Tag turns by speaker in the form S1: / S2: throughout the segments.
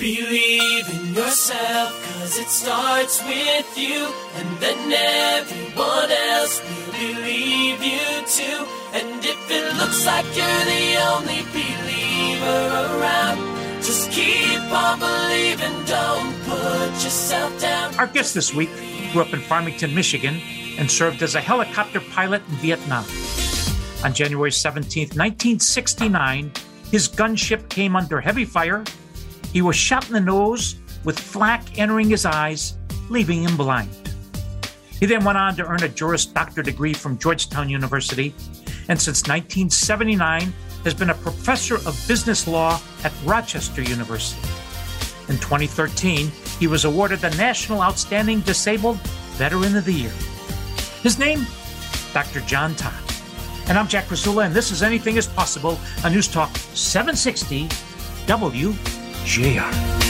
S1: Believe in yourself, 'cause it starts with you, and then everyone else will believe you too. And if it looks like you're the only believer around, just keep on believing, don't put yourself down.
S2: Our guest this week grew up in Farmington, Michigan, and served as a helicopter pilot in Vietnam. On January 17, 1969, his gunship came under heavy fire. He was shot in the nose with flak entering his eyes, leaving him blind. He then went on to earn a Juris Doctor degree from Georgetown University, and since 1979 has been a professor of business law at Rochester University. In 2013, he was awarded the National Outstanding Disabled Veteran of the Year. His name, Dr. John Todd. And I'm Jack Krasula, and this is Anything is Possible on News Talk 760 WJR.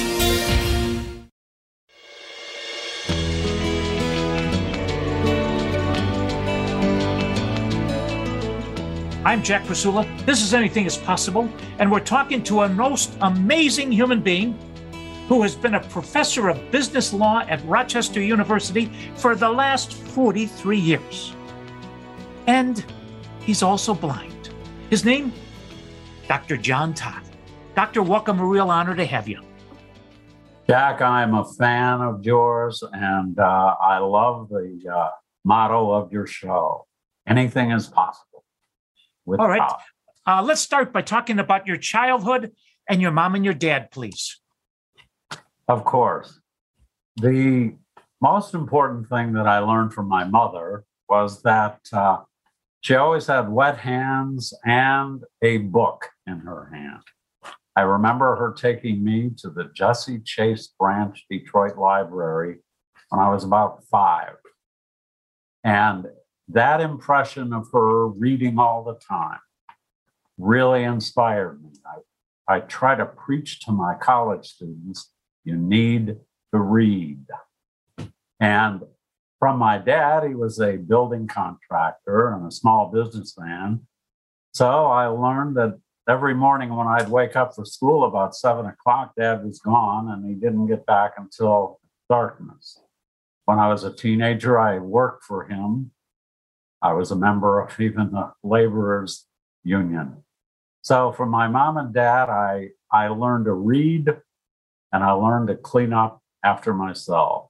S2: I'm Jack Krasula. This is Anything is Possible, and we're talking to a most amazing human being who has been a professor of business law at Rochester University for the last 43 years. And he's also blind. His name, Dr. John Todd. Doctor, welcome. A real honor to have you.
S3: Jack, I'm a fan of yours, and I love the motto of your show. Anything is possible.
S2: All right. Let's start by talking about your childhood and your mom and your dad, please.
S3: Of course. The most important thing that I learned from my mother was that she always had wet hands and a book in her hand. I remember her taking me to the Jesse Chase Branch Detroit Library when I was about 5. And that impression of her reading all the time really inspired me. I try to preach to my college students, you need to read. And from my dad, he was a building contractor and a small businessman. So I learned that every morning when I'd wake up for school about 7 o'clock, Dad was gone and he didn't get back until darkness. When I was a teenager, I worked for him. I was a member of even the laborers union. So from my mom and dad, I learned to read and I learned to clean up after myself.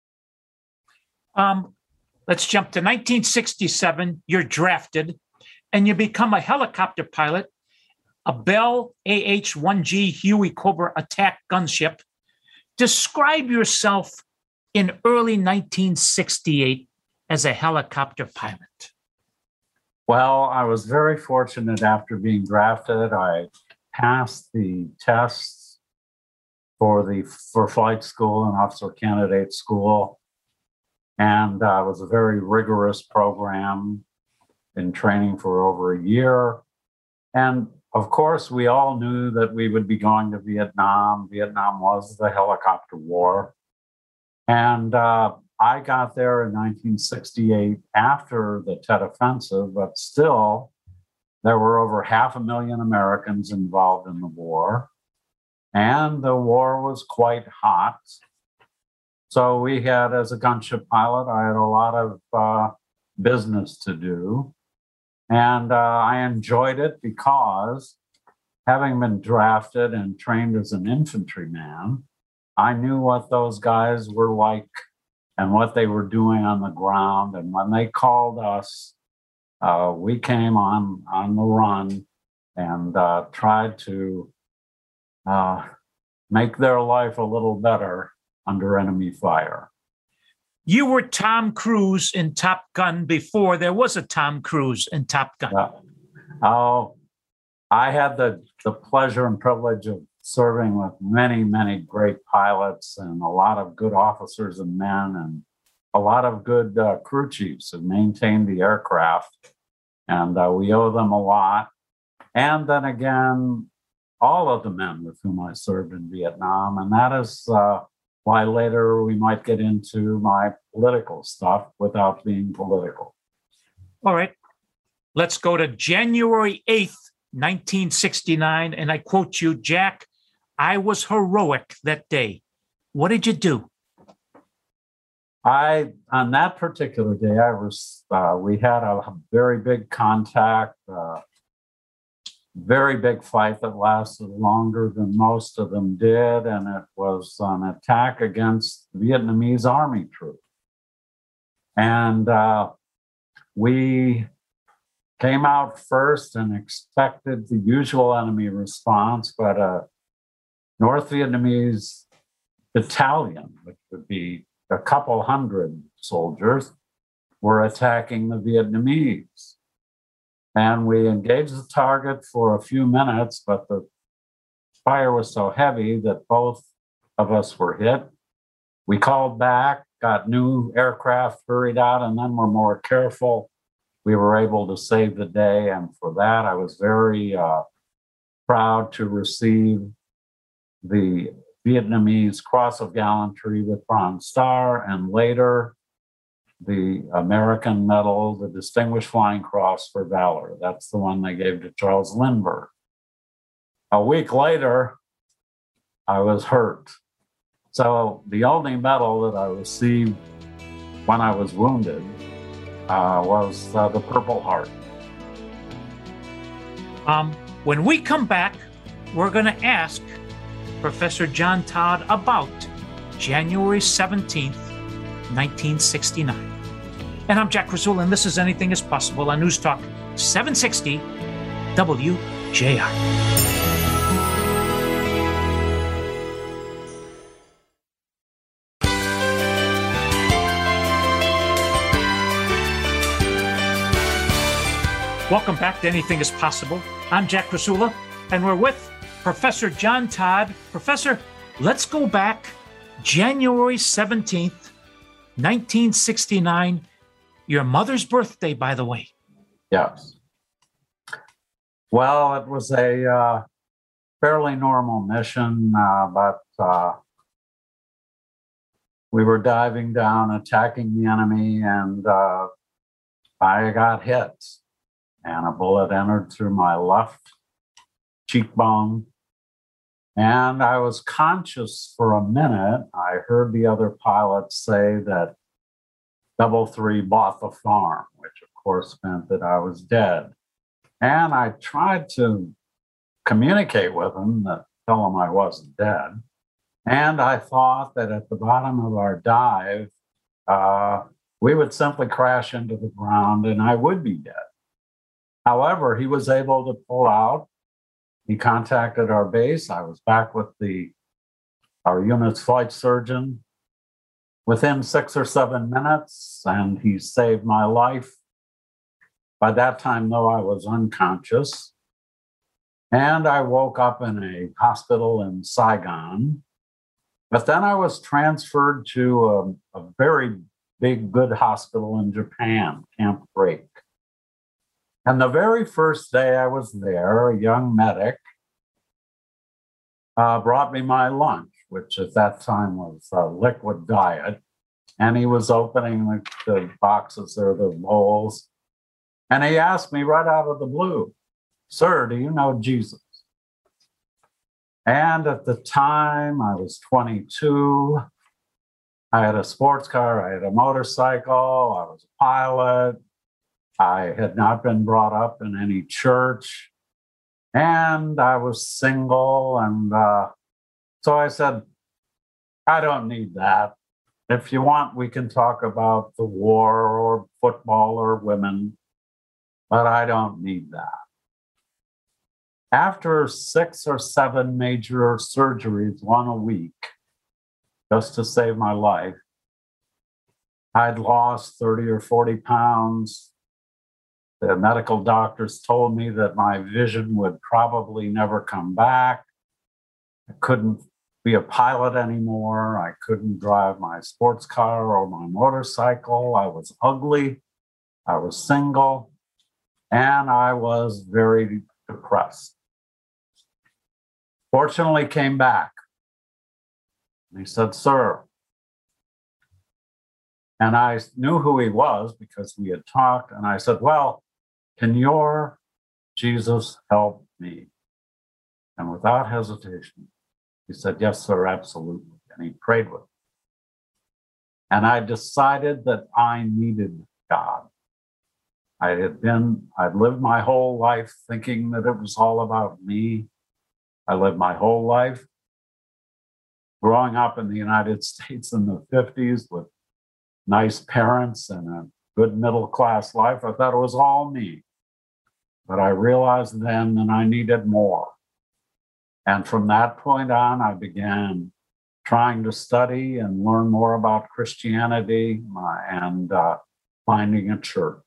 S2: Let's jump to 1967. You're drafted and you become a helicopter pilot, a Bell AH-1G Huey Cobra attack gunship. Describe yourself in early 1968 as a helicopter pilot.
S3: Well, I was very fortunate after being drafted. I passed the tests for flight school and officer candidate school. And it was a very rigorous program in training for over a year. And of course, we all knew that we would be going to Vietnam. Vietnam was the helicopter war. And I got there in 1968 after the Tet Offensive, but still, there were over 500,000 Americans involved in the war. And the war was quite hot. So we had, as a gunship pilot, I had a lot of business to do. And I enjoyed it because, having been drafted and trained as an infantryman, I knew what those guys were like and what they were doing on the ground. And when they called us, we came on the run and tried to make their life a little better under enemy fire.
S2: You were Tom Cruise in Top Gun before there was a Tom Cruise in Top Gun.
S3: I had the pleasure and privilege of serving with many, many great pilots and a lot of good officers and men and a lot of good crew chiefs who maintained the aircraft. And we owe them a lot. And then again, all of the men with whom I served in Vietnam. And that is why later we might get into my political stuff without being political.
S2: All right. Let's go to January 8th, 1969. And I quote you, Jack, I was heroic that day. What did you do?
S3: On that particular day, we had a very big contact, very big fight that lasted longer than most of them did. And it was an attack against Vietnamese army troops. And we came out first and expected the usual enemy response, but a North Vietnamese battalion, which would be a couple hundred soldiers, were attacking the Vietnamese. And we engaged the target for a few minutes, but the fire was so heavy that both of us were hit. We called back, got new aircraft hurried out, and then were more careful. We were able to save the day. And for that, I was very proud to receive the Vietnamese Cross of Gallantry with Bronze Star, and later the American Medal, the Distinguished Flying Cross for Valor. That's the one they gave to Charles Lindbergh. A week later, I was hurt. So the only medal that I received when I was wounded was the Purple Heart.
S2: When we come back, we're going to ask Professor John Todd about January 17th, 1969. And I'm Jack Krasula, and this is Anything is Possible on News Talk 760 WJR. Welcome back to Anything is Possible. I'm Jack Krasula, and we're with Professor John Todd. Professor, let's go back January 17th, 1969, your mother's birthday, by the way.
S3: Yes. Well, it was a fairly normal mission, but we were diving down, attacking the enemy, and I got hit. And a bullet entered through my left cheekbone. And I was conscious for a minute. I heard the other pilots say that 333 bought the farm, which of course meant that I was dead. And I tried to communicate with them, tell them I wasn't dead. And I thought that at the bottom of our dive, we would simply crash into the ground and I would be dead. However, he was able to pull out. He contacted our base. I was back with our unit's flight surgeon within 6 or 7 minutes, and he saved my life. By that time, though, I was unconscious. And I woke up in a hospital in Saigon. But then I was transferred to a very big, good hospital in Japan, Camp Drake. And the very first day I was there, a young medic brought me my lunch, which at that time was a liquid diet. And he was opening the boxes or the bowls. And he asked me right out of the blue, "Sir, do you know Jesus?" And at the time, I was 22. I had a sports car, I had a motorcycle, I was a pilot. I had not been brought up in any church, and I was single. And so I said, "I don't need that. If you want, we can talk about the war or football or women, but I don't need that." After 6 or 7 major surgeries, one a week, just to save my life, I'd lost 30 or 40 pounds. The medical doctors told me that my vision would probably never come back. I couldn't be a pilot anymore. I couldn't drive my sports car or my motorcycle. I was ugly. I was single. And I was very depressed. Fortunately, came back. And he said, "Sir." And I knew who he was because we had talked. And I said, "Well, can your Jesus help me?" And without hesitation, He said, yes, sir, absolutely. And he prayed with me. And I decided that I needed God. I'd lived my whole life thinking that it was all about me. I lived my whole life growing up in the United States in the 50s with nice parents and a good middle class life. I thought it was all me. But I realized then that I needed more. And from that point on, I began trying to study and learn more about Christianity and finding a church.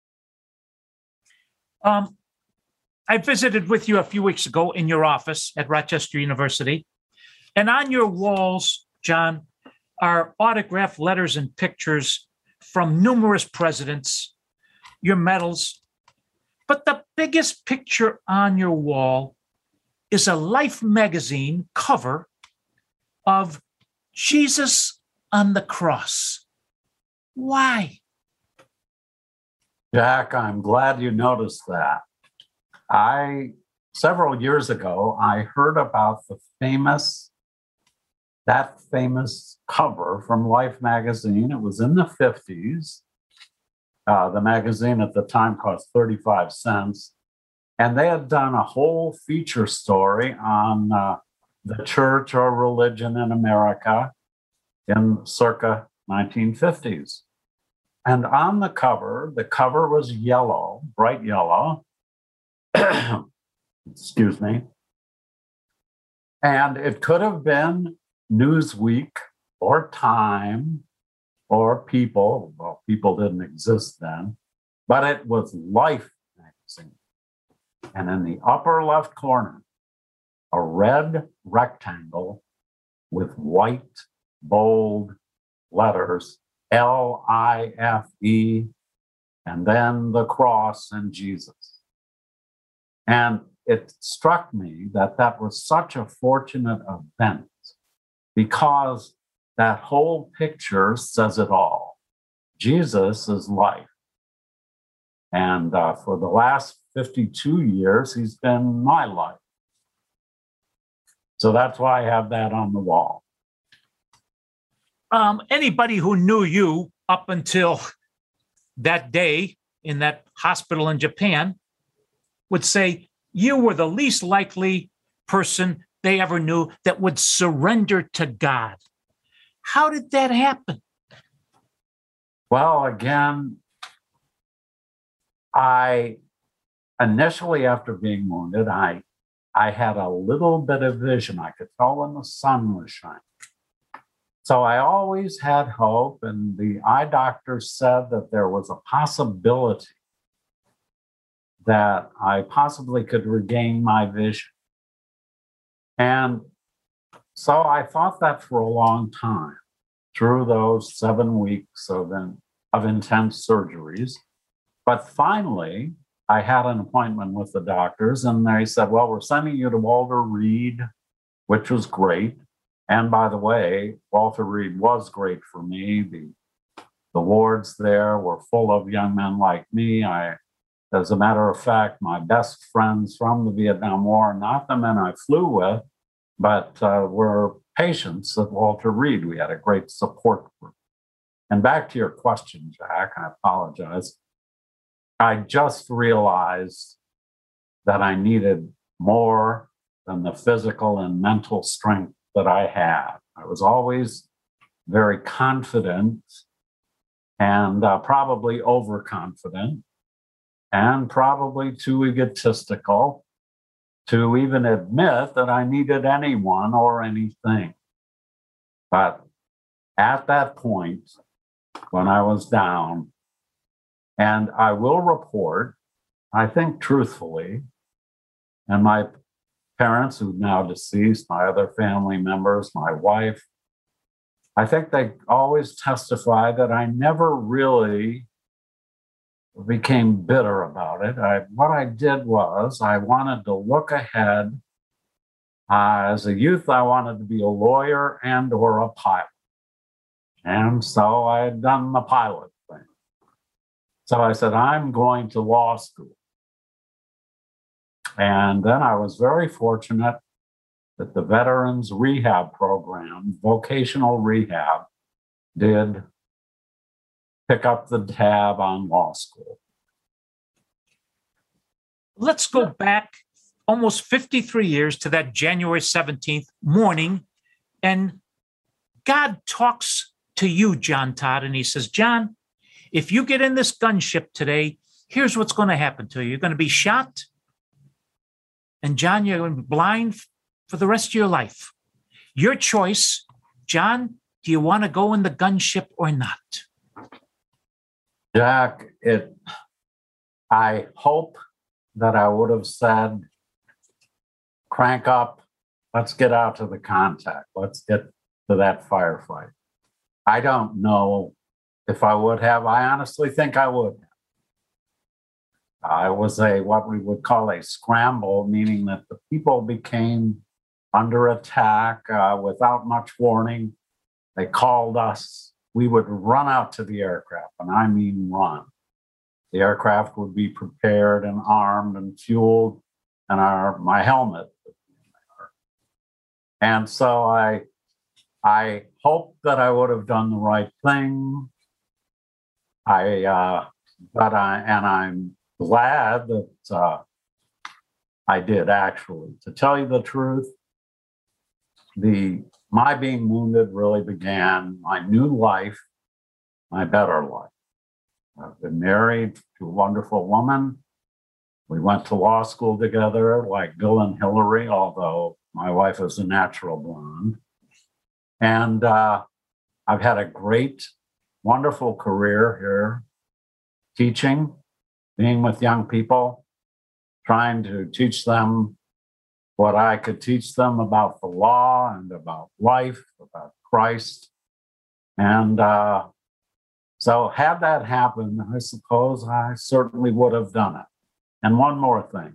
S2: I visited with you a few weeks ago in your office at Rochester University. And on your walls, John, are autographed letters and pictures from numerous presidents, your medals. But the biggest picture on your wall is a Life magazine cover of Jesus on the cross. Why?
S3: Jack, I'm glad you noticed that. Several years ago, I heard about that famous cover from Life magazine. It was in the 50s. The magazine at the time cost 35 cents. And they had done a whole feature story on the church or religion in America in circa 1950s. And on the cover was yellow, bright yellow. Excuse me. And it could have been Newsweek or Time or People. Well, People didn't exist then, but it was Life magazine. And in the upper left corner, a red rectangle with white, bold letters, L-I-F-E, and then the cross and Jesus. And it struck me that that was such a fortunate event because that whole picture says it all. Jesus is life. And for the last 52 years, he's been my life. So that's why I have that on the wall.
S2: Anybody who knew you up until that day in that hospital in Japan would say you were the least likely person they ever knew that would surrender to God. How did that happen?
S3: Well, again, I initially, after being wounded, I had a little bit of vision. I could tell when the sun was shining. So I always had hope, and the eye doctor said that there was a possibility that I possibly could regain my vision. And so I thought that for a long time, through those 7 weeks of intense surgeries. But finally, I had an appointment with the doctors, and they said, well, we're sending you to Walter Reed, which was great. And by the way, Walter Reed was great for me. The wards there were full of young men like me. As a matter of fact, my best friends from the Vietnam War, not the men I flew with, but were patients at Walter Reed. We had a great support group. And back to your question, Jack, I apologize. I just realized that I needed more than the physical and mental strength that I had. I was always very confident and probably overconfident and probably too egotistical to even admit that I needed anyone or anything. But at that point, when I was down, and I will report, I think truthfully, and my parents who are now deceased, my other family members, my wife, I think they always testify that I never really became bitter about it. What I did was I wanted to look ahead. As a youth, I wanted to be a lawyer and or a pilot. And so I had done the pilot thing. So I said, I'm going to law school. And then I was very fortunate that the Veterans Rehab Program, vocational rehab, did pick up the tab on law school.
S2: Let's go back almost 53 years to that January 17th morning, and God talks to you, John Todd, and he says, John, if you get in this gunship today, here's what's going to happen to you. You're going to be shot, and John, you're going to be blind for the rest of your life. Your choice. John, do you want to go in the gunship or not?
S3: Jack, I hope that I would have said, crank up, let's get out to the contact, let's get to that firefight. I don't know if I would have. I honestly think I would have. It was what we would call a scramble, meaning that the people became under attack without much warning. They called us. We would run out to the aircraft, and I mean run. The aircraft would be prepared and armed and fueled, and my helmet would be there. And so I hoped that I would have done the right thing. I'm glad that I did, actually. To tell you the truth, my being wounded really began my new life, my better life. I've been married to a wonderful woman. We went to law school together, like Bill and Hillary, although my wife is a natural blonde. And I've had a great, wonderful career here, teaching, being with young people, trying to teach them what I could teach them about the law and about life, about Christ. And so had that happened, I suppose I certainly would have done it. And one more thing.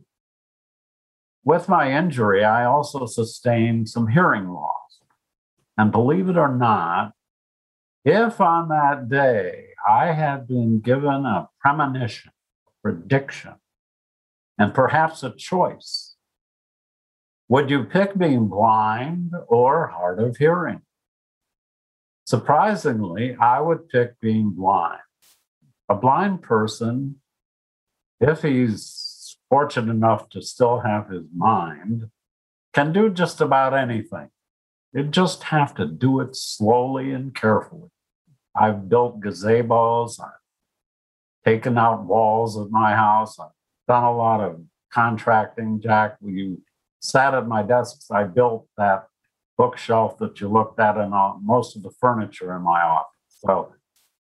S3: With my injury, I also sustained some hearing loss. And believe it or not, if on that day I had been given a premonition, prediction, and perhaps a choice, would you pick being blind or hard of hearing? Surprisingly, I would pick being blind. A blind person, if he's fortunate enough to still have his mind, can do just about anything. You just have to do it slowly and carefully. I've built gazebos, I've taken out walls at my house, I've done a lot of contracting. Jack, you sat at my desk, I built that bookshelf that you looked at and most of the furniture in my office. So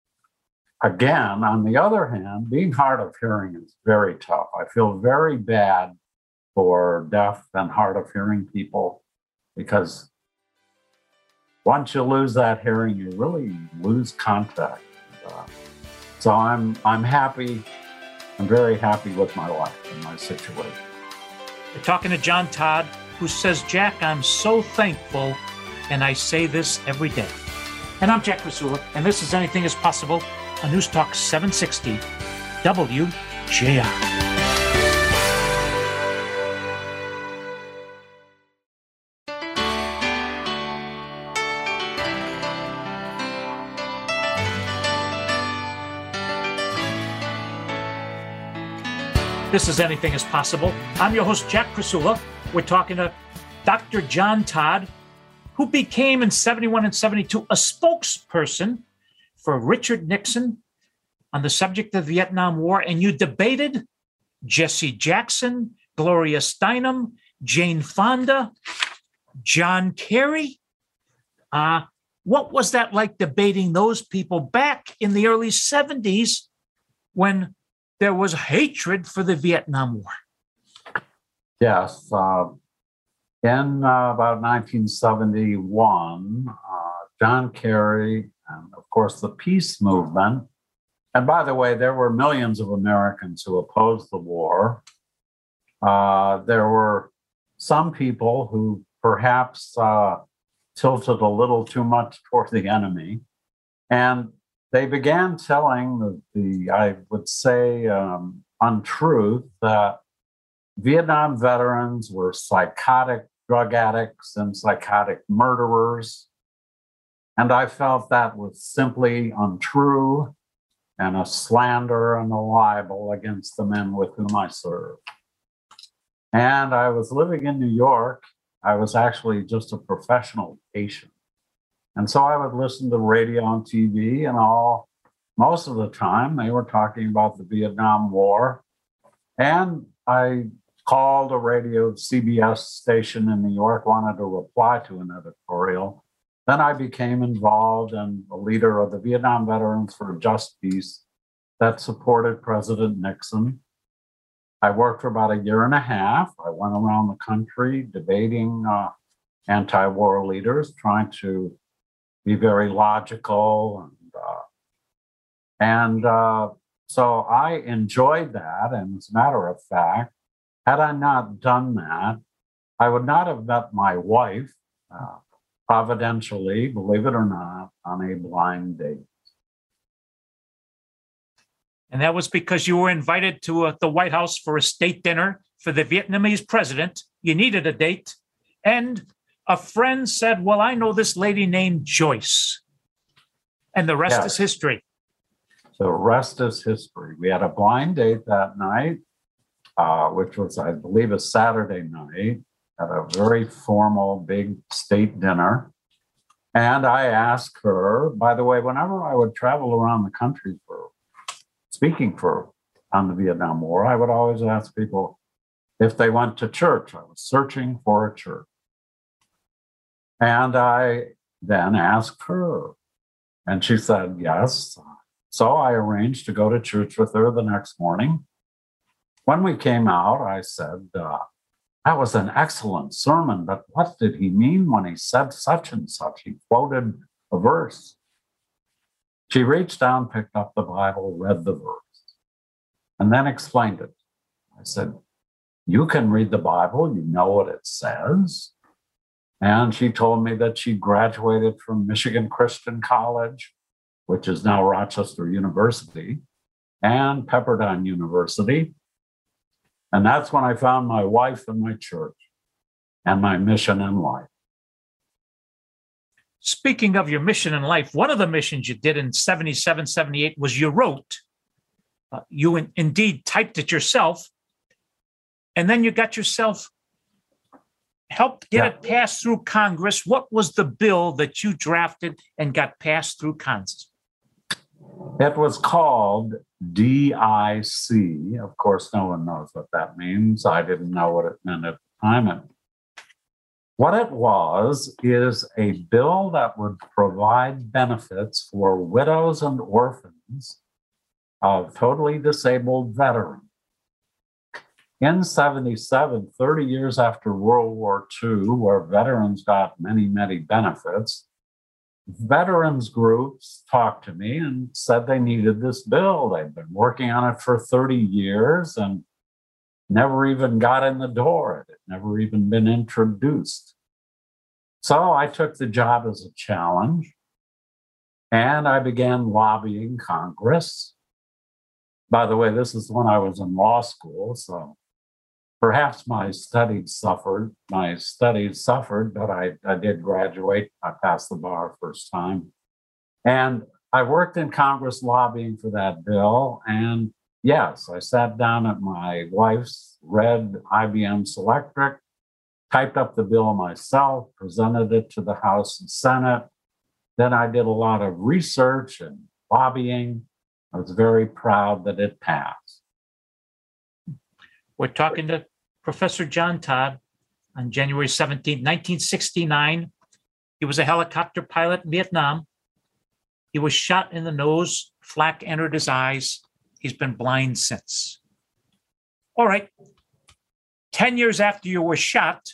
S3: again, on the other hand, being hard of hearing is very tough. I feel very bad for deaf and hard of hearing people because once you lose that hearing, you really lose contact. So I'm happy. I'm very happy with my life and my situation.
S2: We're talking to John Todd, who says, Jack, I'm so thankful, and I say this every day. And I'm Jack Krasula, and this is Anything is Possible on News Talk 760 WJR. This is Anything is Possible. I'm your host, Jack Krasula. We're talking to Dr. John Todd, who became in 71 and 72 a spokesperson for Richard Nixon on the subject of the Vietnam War. And you debated Jesse Jackson, Gloria Steinem, Jane Fonda, John Kerry. What was that like, debating those people back in the early 70s when there was hatred for the Vietnam War?
S3: Yes. In about 1971, John Kerry and, of course, the peace movement. And by the way, there were millions of Americans who opposed the war. There were some people who perhaps tilted a little too much toward the enemy. And they began telling I would say, untruth that Vietnam veterans were psychotic drug addicts and psychotic murderers. And I felt that was simply untrue and a slander and a libel against the men with whom I served. And I was living in New York. I was actually just a professional patient. And so I would listen to radio and TV, and most of the time they were talking about the Vietnam War. And I called a radio CBS station in New York, wanted to reply to an editorial. Then I became involved and a leader of the Vietnam Veterans for a Just Peace that supported President Nixon. I worked for about a year and a half. I went around the country debating anti-war leaders, trying to be very logical. So I enjoyed that. And as a matter of fact, had I not done that, I would not have met my wife, providentially, believe it or not, on a blind date.
S2: And that was because you were invited to the White House for a state dinner for the Vietnamese president. You needed a date. And a friend said, well, I know this lady named Joyce. And the rest is history.
S3: The rest is history. We had a blind date that night, which was, I believe, a Saturday night at a very formal big state dinner. And I asked her, by the way, whenever I would travel around the country for speaking on the Vietnam War, I would always ask people if they went to church. I was searching for a church. And I then asked her, and she said yes. So I arranged to go to church with her the next morning. When we came out, I said, that was an excellent sermon, but what did he mean when he said such and such? He quoted a verse. She reached down, picked up the Bible, read the verse, and then explained it. I said, you can read the Bible, you know what it says. And she told me that she graduated from Michigan Christian College, which is now Rochester University, and Pepperdine University. And that's when I found my wife and my church and my mission in life.
S2: Speaking of your mission in life, one of the missions you did in 77, 78 was you wrote. You indeed typed it yourself. And then you got yourself helped get it passed through Congress. What was the bill that you drafted and got passed through Congress?
S3: It was called DIC. Of course, no one knows what that means. I didn't know what it meant at the time. What it was is a bill that would provide benefits for widows and orphans of totally disabled veterans. In 77, 30 years after World War II, where veterans got many, many benefits, veterans groups talked to me and said they needed this bill. They'd been working on it for 30 years and never even got in the door. It had never even been introduced. So I took the job as a challenge and I began lobbying Congress. By the way, this is when I was in law school, so perhaps my studies suffered, but I did graduate. I passed the bar first time. And I worked in Congress lobbying for that bill. And yes, I sat down at my wife's red IBM Selectric, typed up the bill myself, presented it to the House and Senate. Then I did a lot of research and lobbying. I was very proud that it passed.
S2: We're talking to Professor John Todd on January 17, 1969. He was a helicopter pilot in Vietnam. He was shot in the nose, flak entered his eyes. He's been blind since. All right. 10 years after you were shot,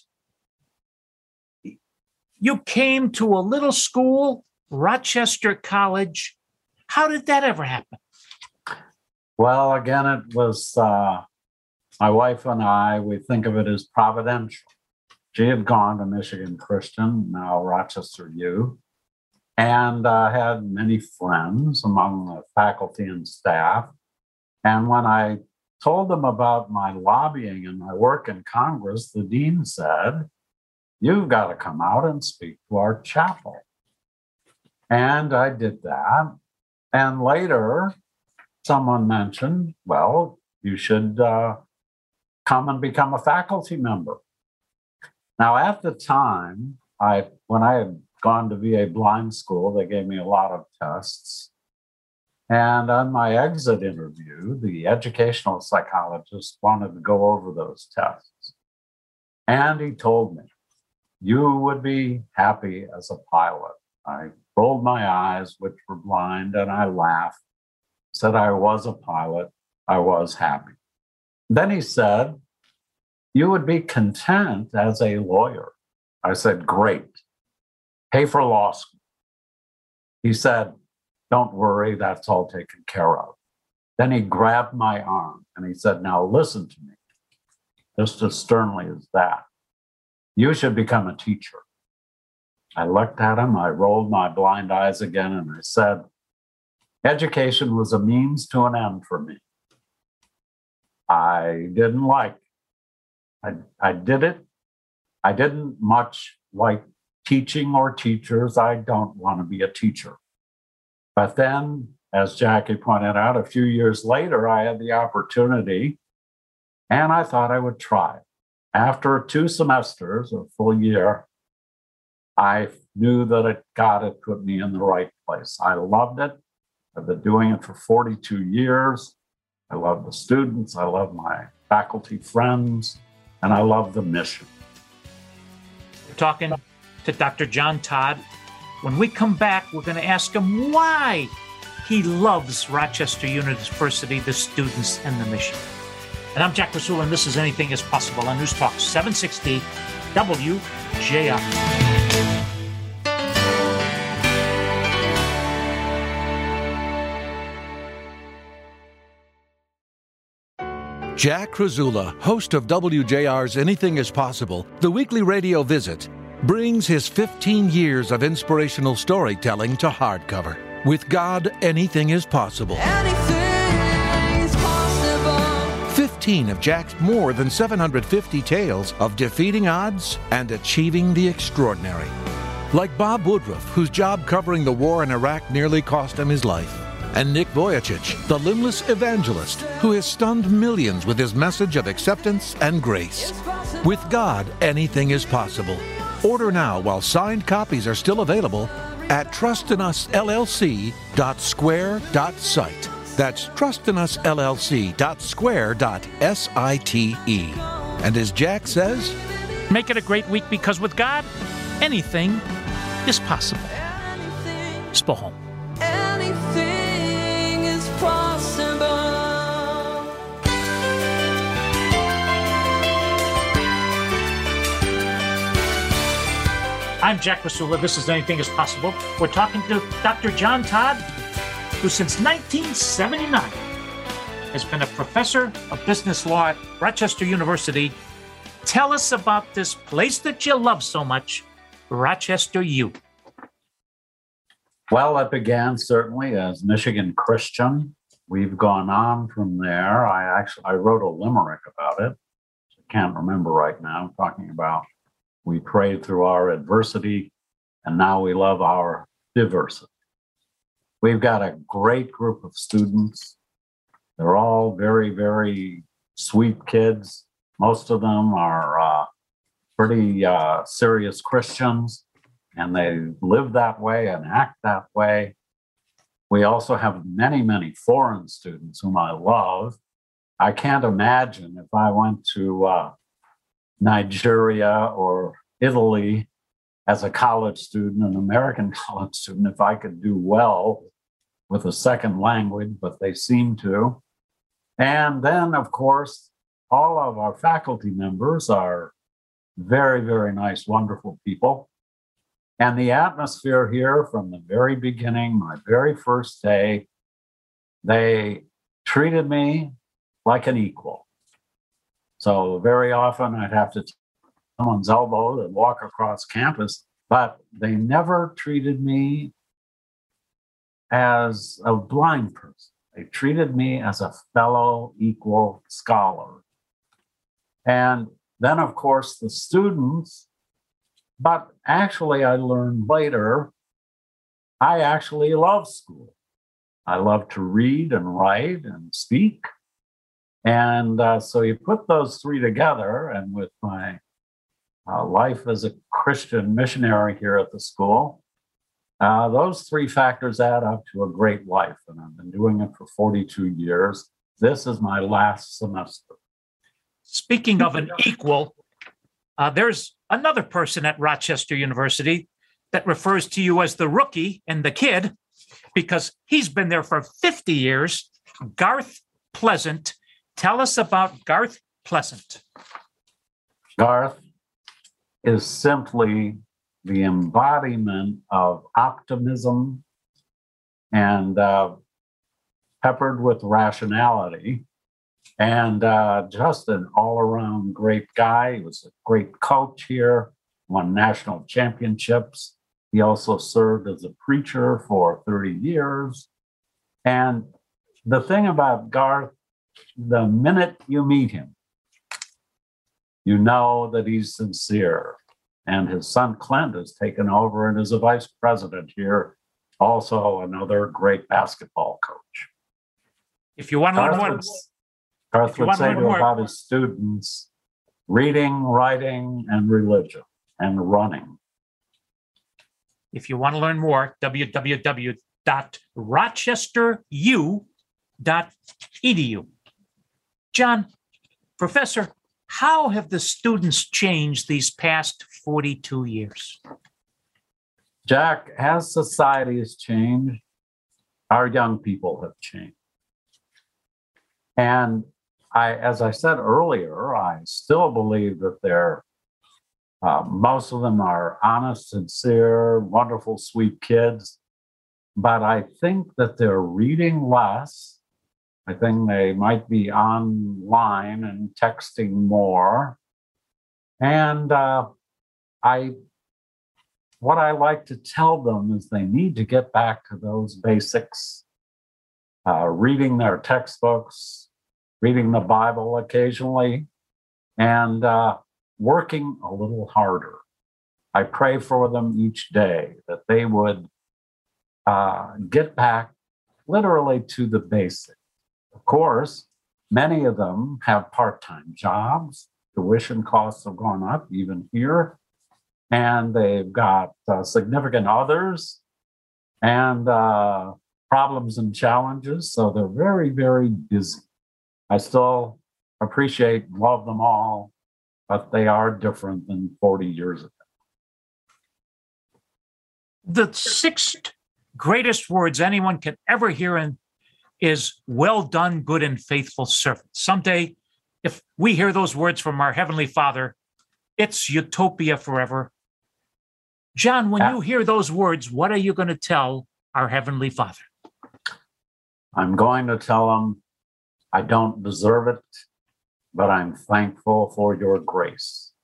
S2: you came to a little school, Rochester College. How did that ever happen?
S3: Well, again, it was my wife and I, we think of it as providential. She had gone to Michigan Christian, now Rochester U, and had many friends among the faculty and staff. And when I told them about my lobbying and my work in Congress, the dean said, you've got to come out and speak to our chapel. And I did that. And later, someone mentioned, well, you should come and become a faculty member. Now, at the time, when I had gone to VA blind school, they gave me a lot of tests. And on my exit interview, the educational psychologist wanted to go over those tests. And he told me, you would be happy as a pilot. I rolled my eyes, which were blind, and I laughed, said I was a pilot. I was happy. Then he said, you would be content as a lawyer. I said, great. Pay for law school. He said, don't worry, that's all taken care of. Then he grabbed my arm and he said, now listen to me, just as sternly as that. You should become a teacher. I looked at him, I rolled my blind eyes again, and I said, education was a means to an end for me. I didn't like it. I did it. I didn't much like teaching or teachers. I don't want to be a teacher. But then, as Jackie pointed out, a few years later, I had the opportunity, and I thought I would try. After 2 semesters, a full year, I knew that God had put me in the right place. I loved it. I've been doing it for 42 years. I love the students. I love my faculty friends. And I love the mission.
S2: We're talking to Dr. John Todd. When we come back, we're going to ask him why he loves Rochester University, the students, and the mission. And I'm Jack Rasula, and this is Anything is Possible on News Talk 760 WJR.
S4: Jack Krasula, host of WJR's Anything is Possible, the weekly radio visit, brings his 15 years of inspirational storytelling to hardcover. With God, anything is possible.
S5: Anything is possible.
S4: 15 of Jack's more than 750 tales of defeating odds and achieving the extraordinary. Like Bob Woodruff, whose job covering the war in Iraq nearly cost him his life. And Nick Vujicic, the limbless evangelist who has stunned millions with his message of acceptance and grace. With God, anything is possible. Order now while signed copies are still available at trustinusllc.square.site. That's trustinusllc.square.site. And as Jack says,
S2: make it a great week, because with God, anything is possible. Spohom.
S5: Anything is possible.
S2: I'm Jack Rasula. This is Anything is Possible. We're talking to Dr. John Todd, who since 1979 has been a professor of business law at Rochester University. Tell us about this place that you love so much, Rochester U.
S3: Well, it began certainly as Michigan Christian. We've gone on from there. I wrote a limerick about it. I can't remember right now. I'm talking about we prayed through our adversity, and now we love our diversity. We've got a great group of students. They're all very, very sweet kids. Most of them are pretty serious Christians, and they live that way and act that way. We also have many, many foreign students whom I love. I can't imagine if I went to Nigeria or Italy as a college student, an American college student, if I could do well with a second language, but they seem to. And then, of course, all of our faculty members are very, very nice, wonderful people. And the atmosphere here from the very beginning, my very first day, they treated me like an equal. So very often I'd have to take someone's elbow and walk across campus, but they never treated me as a blind person. They treated me as a fellow equal scholar. And then, of course, the students But actually, I learned later, I actually love school. I love to read and write and speak. And so you put those three together, and with my life as a Christian missionary here at the school, those three factors add up to a great life. And I've been doing it for 42 years. This is my last semester.
S2: Speaking of an equal, there's another person at Rochester University that refers to you as the rookie and the kid because he's been there for 50 years. Garth Pleasant. Tell us about Garth Pleasant.
S3: Garth is simply the embodiment of optimism and peppered with rationality, and just an all-around great guy. He was a great coach here, won national championships. He also served as a preacher for 30 years. And the thing about Garth, the minute you meet him, you know that he's sincere. And his son Clint has taken over and is a vice president here, also another great basketball coach.
S2: If you want to learn more,
S3: Garth would say about his students, reading, writing, and religion, and running.
S2: If you want to learn more, www.rochesteru.edu. John, Professor, how have the students changed these past 42 years?
S3: Jack, as society has changed, our young people have changed. And as I said earlier, I still believe that most of them are honest, sincere, wonderful, sweet kids. But I think that they're reading less. I think they might be online and texting more. And what I like to tell them is they need to get back to those basics, reading their textbooks, reading the Bible occasionally, and working a little harder. I pray for them each day that they would get back literally to the basics. Of course, many of them have part-time jobs. Tuition costs have gone up, even here. And they've got significant others and problems and challenges. So they're very, very busy. I still appreciate and love them all, but they are different than 40 years ago.
S2: The sixth greatest words anyone can ever hear is well done, good and faithful servant. Someday, if we hear those words from our Heavenly Father, it's utopia forever. John, when you hear those words, what are you going to tell our Heavenly Father?
S3: I'm going to tell him, I don't deserve it, but I'm thankful for your grace.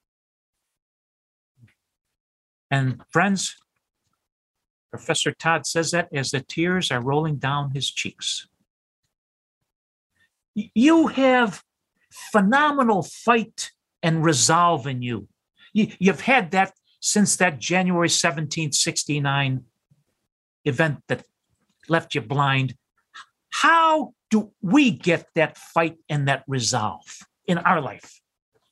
S2: And friends, Professor Todd says that as the tears are rolling down his cheeks. You have phenomenal fight and resolve in you. You've had that since that January 17th, 1969 event that left you blind. How do we get that fight and that resolve in our life?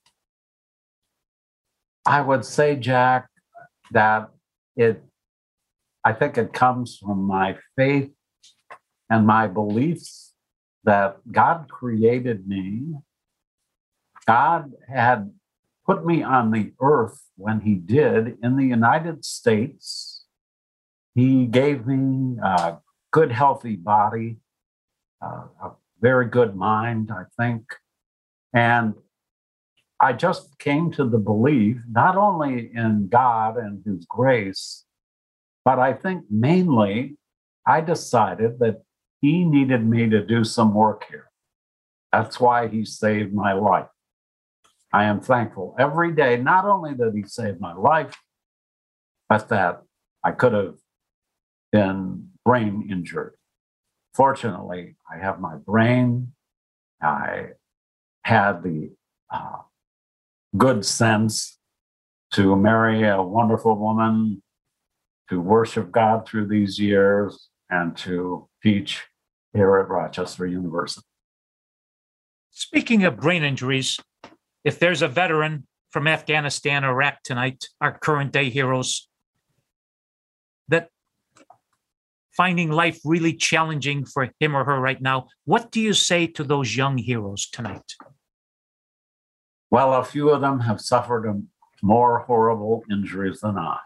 S3: I would say, Jack, that I think it comes from my faith and my beliefs that God created me. God had put me on the earth when he did in the United States. He gave me a good, healthy body, a very good mind, I think. And I just came to the belief, not only in God and his grace, but I think mainly I decided that he needed me to do some work here. That's why he saved my life. I am thankful every day, not only that he saved my life, but that I could have been brain injured. Fortunately, I have my brain. I had the good sense to marry a wonderful woman, to worship God through these years, and to teach here at Rochester University.
S2: Speaking of brain injuries, if there's a veteran from Afghanistan or Iraq tonight, our current day heroes, that finding life really challenging for him or her right now, what do you say to those young heroes tonight?
S3: Well, a few of them have suffered more horrible injuries than I.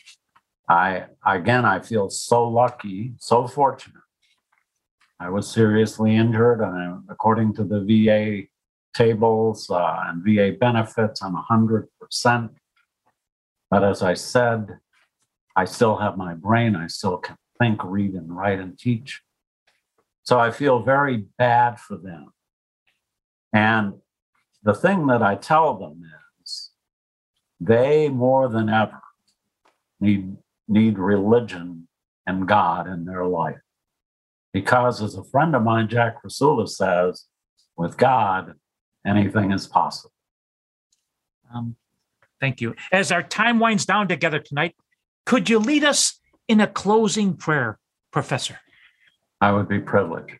S3: I feel so lucky, so fortunate. I was seriously injured, and according to the VA tables and VA benefits, I'm 100%. But as I said, I still have my brain. I still can think, read, and write and teach. So I feel very bad for them. And the thing that I tell them is they more than ever need religion and God in their life. Because as a friend of mine, Jack Rasula, says, with God, anything is possible.
S2: Thank you. As our time winds down together tonight, could you lead us in a closing prayer, Professor?
S3: I would be privileged.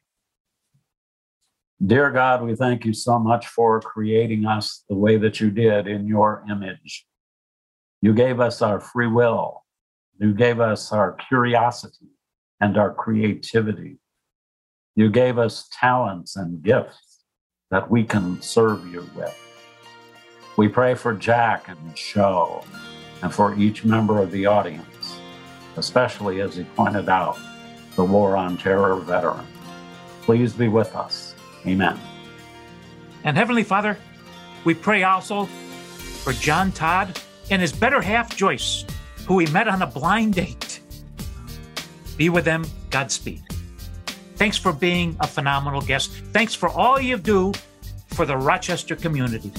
S3: Dear God, we thank you so much for creating us the way that you did in your image. You gave us our free will. You gave us our curiosity and our creativity. You gave us talents and gifts that we can serve you with. We pray for Jack and Michelle and for each member of the audience, especially as he pointed out, the War on Terror veteran. Please be with us. Amen.
S2: And Heavenly Father, we pray also for John Todd and his better half, Joyce, who we met on a blind date. Be with them. Godspeed. Thanks for being a phenomenal guest. Thanks for all you do for the Rochester community.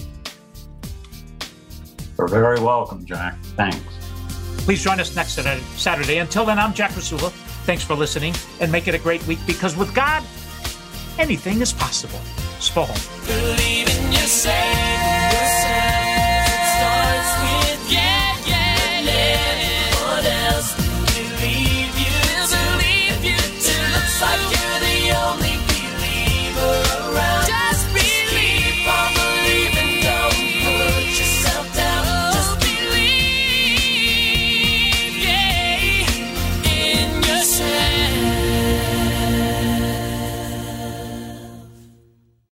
S3: You're very welcome, Jack. Thanks.
S2: Please join us next Saturday. Until then, I'm Jack Rasula. Thanks for listening, and make it a great week, because with God, anything is possible. Spohom.
S1: Believe in yourself.